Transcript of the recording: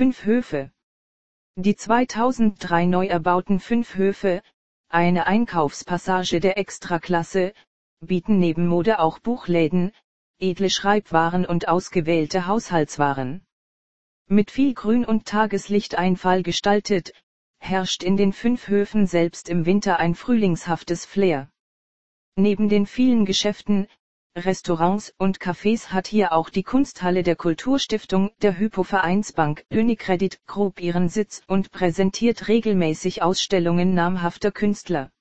5 Höfe. Die 2003 neu erbauten 5 Höfe, eine Einkaufspassage der Extraklasse, bieten neben Mode auch Buchläden, edle Schreibwaren und ausgewählte Haushaltswaren. Mit viel Grün und Tageslichteinfall gestaltet, herrscht in den 5 Höfen selbst im Winter ein frühlingshaftes Flair. Neben den vielen Geschäften, Restaurants und Cafés hat hier auch die Kunsthalle der Kulturstiftung der Hypo-Vereinsbank UniCredit Group ihren Sitz und präsentiert regelmäßig Ausstellungen namhafter Künstler.